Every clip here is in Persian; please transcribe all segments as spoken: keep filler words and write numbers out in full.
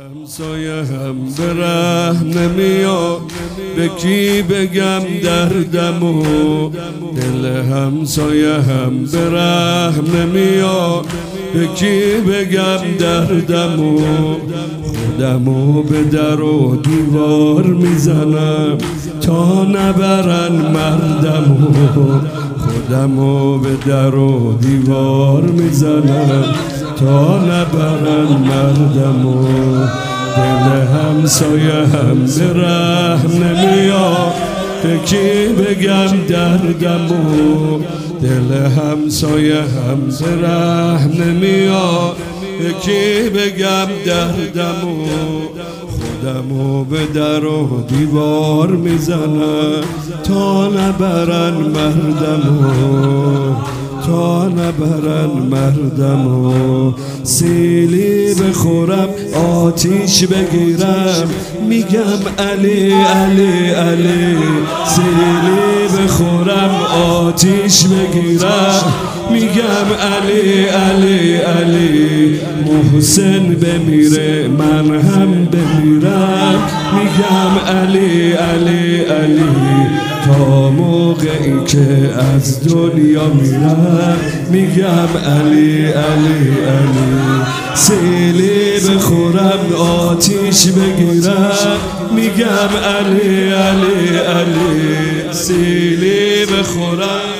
همسایه هم به ره نمیاد، به کی بگم دردمو. دل همسایه هم به ره نمیاد، به کی بگم دردمو. خودمو به در و دیوار میزنم تا نبرن مردمو. خودمو به در و دیوار میزنم تا نبرن مردمو. دل همسایه هم به ره نمیاد، به کی بگم دردمو. دل همسایه هم به ره نمیاد، به کی بگم دردمو. خودمو به در و دیوار میزنم تا نبرن مردمو، تا نبرن مردمو. سیلی بخورم آتیش بگیرم میگم علی علی علی. سیلی بخورم آتیش بگیرم میگم علی علی علی. محسن بمیره من هم بمیرم میگم علی علی علی. تا موقعی که از دنیا میرم میگم علی علی علی. سیلی بخورم آتیش بگیرم میگم علی علی علی. سیلی بخورم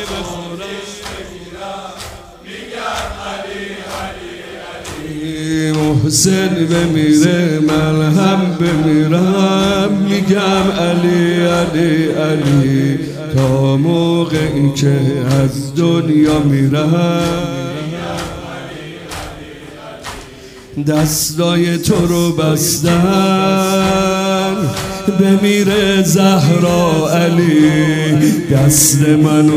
محسن بمیره من هم بمیرم میگم علی علی علی. تا موقعی که از دنیا میرم دستای تو رو بستن بمیره زهرا علی. دست منو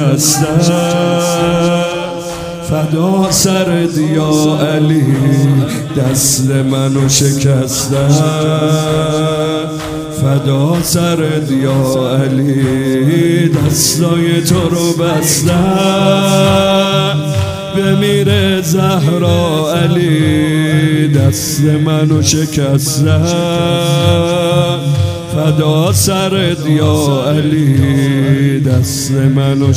شکستن فدا سرت یا علی. دست منو شکستن فدا سرت یا علی. دستای تو رو بستن بمیره زهرا علی. دست منو شکستن فدا سرت یا علی. دست منو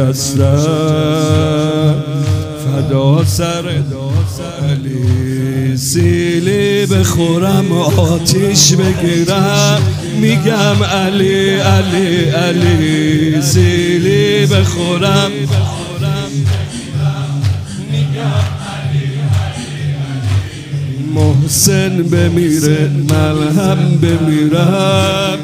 شکستن فدا سرت علی. سیلی بخورم آتیش بگیرم میگم علی علی علی. سیلی بخورم محسن بمیره من هم بمیرم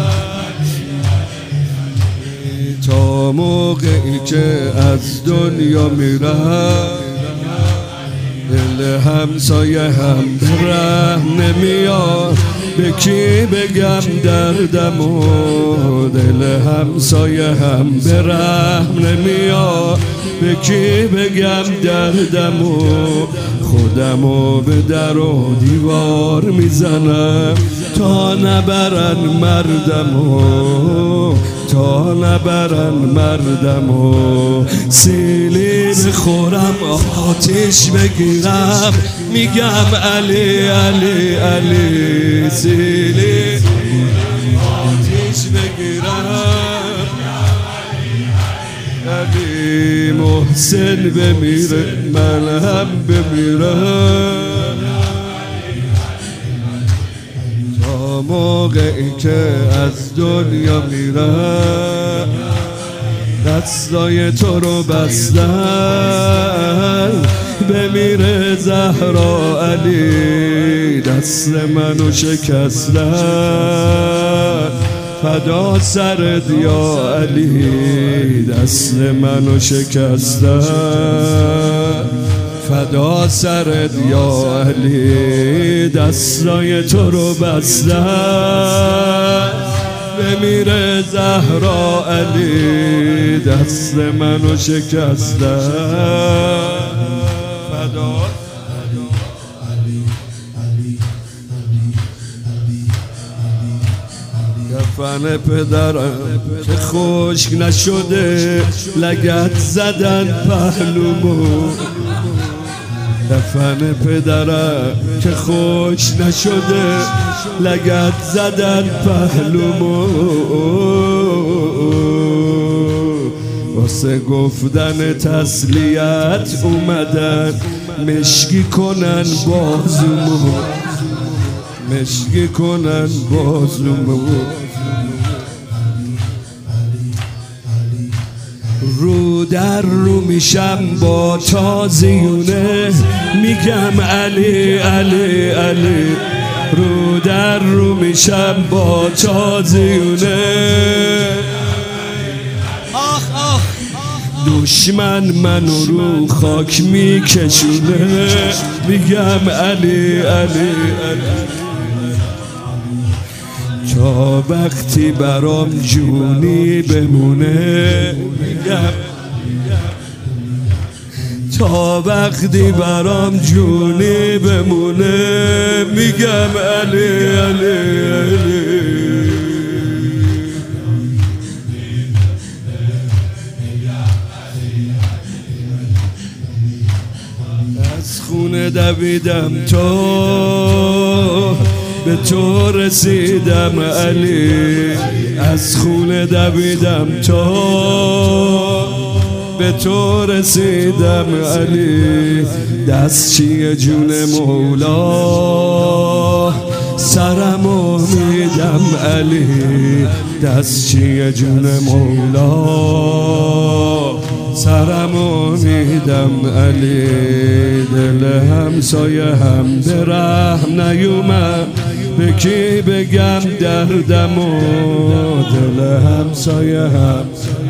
تا موقعی که از دنیا میرم. دل همسایه هم به ره نمیاد، به کی بگم دردمو. دل همسایه هم به ره نمیاد، به کی بگم دردمو. خودمو به در و دیوار میزنم تا نبرن مردمو، تا نبرن مردمو. سیلی بخورم آتیش بگیرم میگم علی علی علی. سیلی آتیش بگیرم علی. محسن بمیره من هم بمیرم تا موقعی که از دنیا میرم. دستای تو رو بستن بمیره زهرا علی. دست منو شکستن فدا سرت یا علی. دست منو شکستن فدا سرت یا علی. دستای تو رو بستن بمیره زهرا علی. دست منو شکستن فدا کفن پدرم که خشک نشده لگد زدن پهلومو. دفن پدرم که خوش نشده لگد زدن پهلومو واسه گفتن تسلیت اومدن مشکی کنن بازومو مشکی کنن بازومو رو در رو میشم با تازیونه میگم علی علی علی رو در رو میشم با تازیونه آخ آخ دشمن منو رو خاک میکشونه میگم علی علی علی تا وقتی برام جونی بمونه میگم تا وقتی برام جونی بمونه میگم علی علی علی از خونه دویدم تا به تو رسیدم علی از خونه دویدم تا به تو رسیدم علی دستچی جون مولا سرمو میدم علی دستچی جون مولا سرمو میدم علی دل همسایه هم به رحم نیومد به کی بگم دردمو دل همسایه هم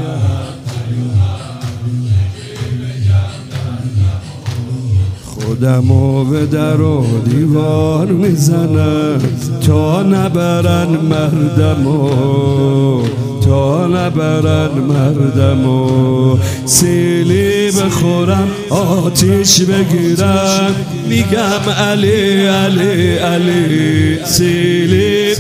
خودمو به در و دیوار میزنم تا نبرن مردمو تا نبرن مردمو سیلی بخورم آتیش بگیرم میگم علی علی علی سیلی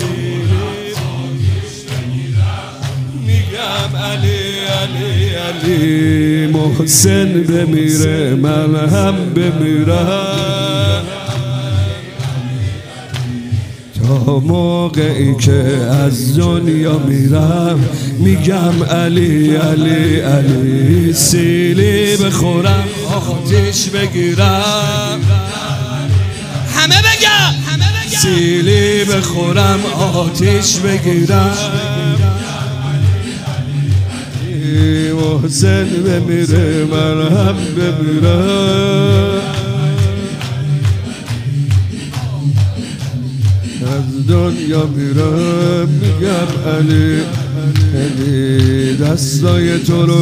میگم علی علی علی محسن بمیره من هم بمیرم تا موقعی که از دنیا میرم میگم علی علی علی سیلی بخورم آتیش بگیرم همه بگم سیلی بخورم آتیش بگیرم محسن بمیره من هم بمیرم از دنیا میرم میگم علی علی دستای تو رو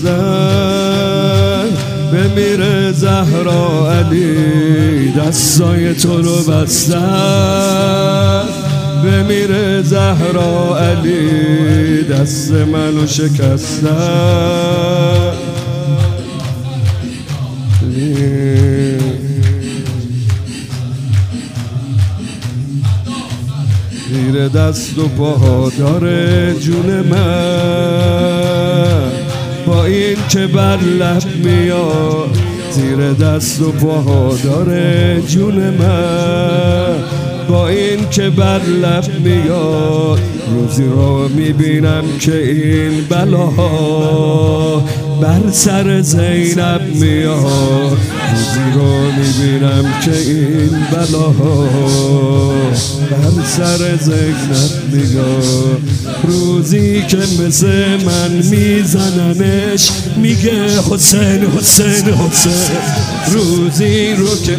بستن بمیره زهرا علی دستای تو رو بستن بمیره زهرا علی دست منو شکستن زیر دست و پا داره جون من با این که بر لب میاد زیر دست و پا داره جون من با این که بر لب میاد روزی رو میبینم که این بلاها بر سر زینب میاد روزی رو میبینم که این بلاها بر سر زینب میاد روزی که مثل من میزننش میگه حسین حسین حسین روزی رو که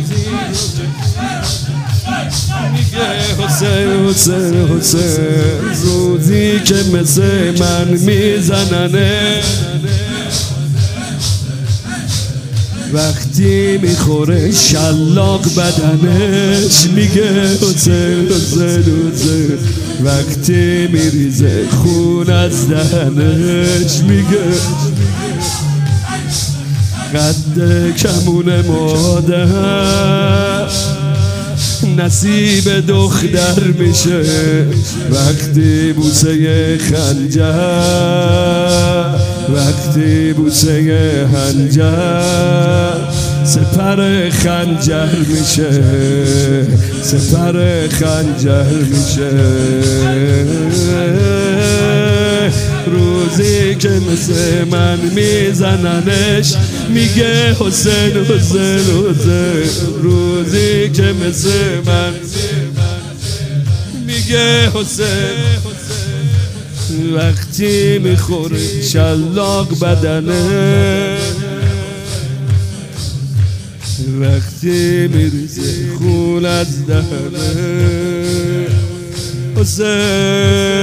حسین حسین حسین روزی که مثل من میزننه وقتی میخوره شلاق بدنش میگه حسین حسین حسین وقتی میریزه خون از دهنش میگه قد کمون مادر نصیب دختر میشه وقتی بوسه خنجر وقتی بوسه خنجر سپر خنجر میشه، سپر خنجر میشه. روزی که مثل من میزننش میگه حسین حسین حسین. روزی که مثل من میگه حسین. وقتی میخوره شلاق بدنه، وقتی میریزه خون از دهنه. حسین